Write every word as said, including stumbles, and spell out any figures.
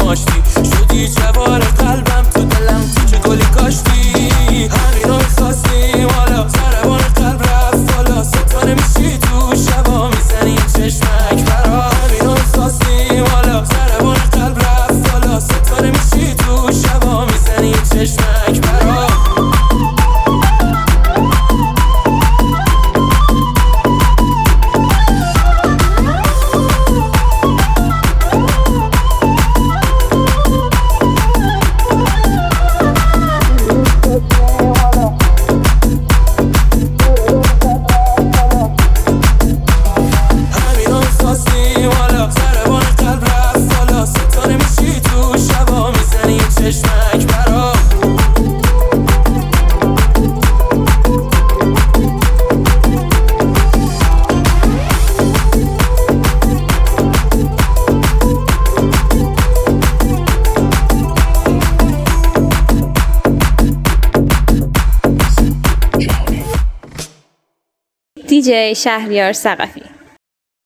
آشتی شدی جوار قلبم تو دلم تو چه گلی کاشتی همین رو میخواستیم حالا ضربان قلب رفت بالا ستاره میشی تو شبا میزنی چشمک برا همین رو میخواستیم حالا ضربان قلب رفت بالا ستاره میشی تو شبا میزنی چشمک برا دی جی شهریار ثقفی.